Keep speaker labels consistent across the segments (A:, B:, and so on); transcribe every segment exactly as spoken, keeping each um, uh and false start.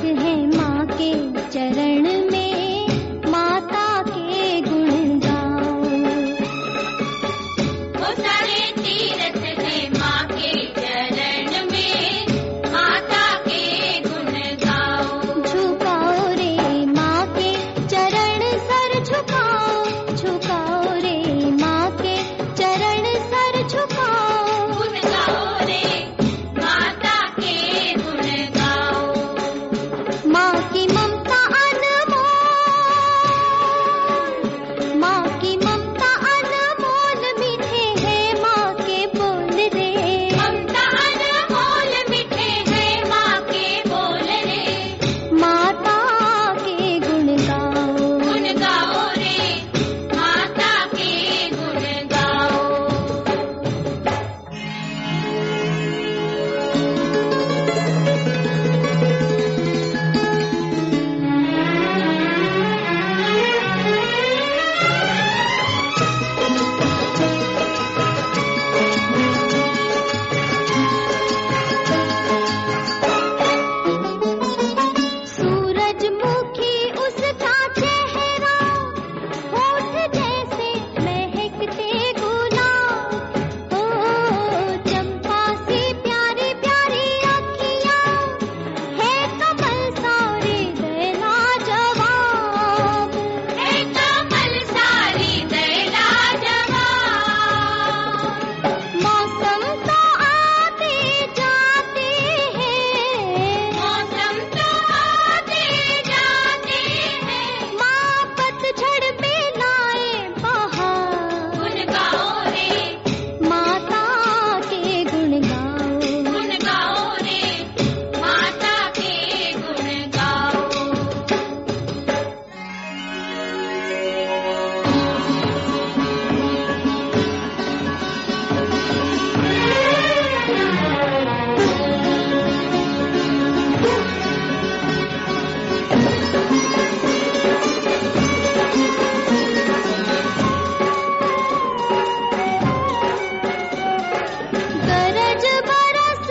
A: है माँ के चरण में, माता के गुण गाओ।
B: वो सारे तीर्थ है माँ के चरण में, माता के गुण गाओ।
A: झुकाओ रे माँ के चरण सर झुकाओ, झुकाओ रे माँ के चरण सर झुकाओ।
B: गुण गाओ रे माता के गुण गाओ।
A: माँ की ममता अनमोल, माँ की ममता अनमोल, मीठे हैं माँ के बोल रे।
B: ममता अनमोल मीठे हैं माँ के बोल रे।
A: माता के गुण गाओ,
B: गुण गाओ रे माता के गुण गाओ।
A: सूरजमुखी उसका चेहरा, होठ जैसे महकते गुलाब। ओ चंपा सी प्यारी प्यारी आँखियाँ, है कमल सारी दैला जवाब।
B: है कमल सारी दैला जवाब।
A: मौसम तो आते जाते हैं,
B: मौसम तो आते जाते हैं।
A: माँ पतझड़ में लाए बहार।
B: गुण गाओ रे
A: माता के गुण गाओ,
B: गुण गाओ रे माता के गुण गाओ।
A: गरज बरस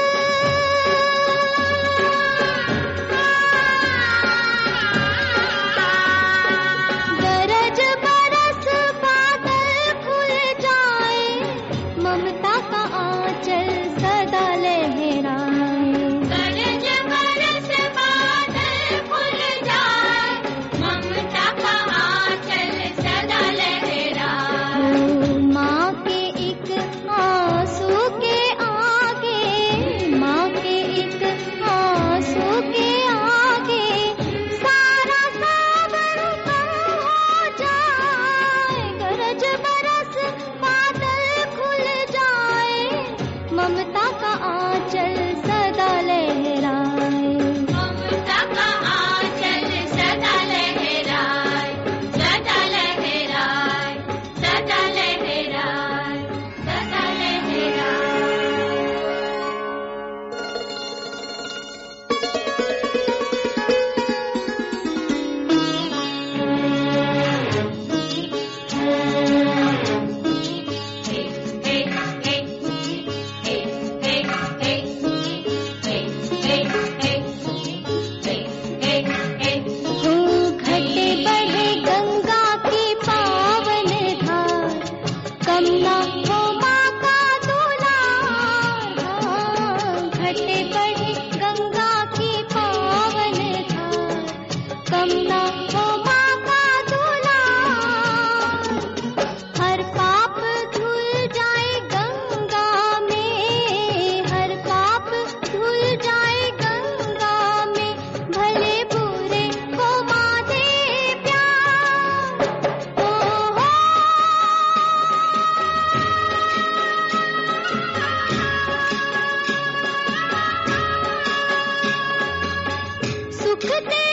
A: गरज बरस बादल खुल जाए, ममता का आंचल सदा लहराए।
B: गरज बरस बादल खुल जाए, ममता का आंचल सदा लहराए।
A: ओ माँ के एक आंसू के आगे, माँ के एक आंसू के आगे, सारा सावन कम हो जाए। गरज बरस बादल खुल जाए, ममता का आंचल सदा लहराए।
B: ममता का आंचल सदा लहराए, सदा लहराए, सदा लहराए, सदा लहराए।
A: घटे बढ़े गंगा की पावन धार, कमला हो माँ का दुलार। घटे बढ़े गंगा की पावन धार, कमला हो माँ का दुलार। हर पाप धुल जाए गंगा में, हर पाप धुल जाए गंगा में, भले बुरे को माँ दे प्यार। ओ हो सुख दे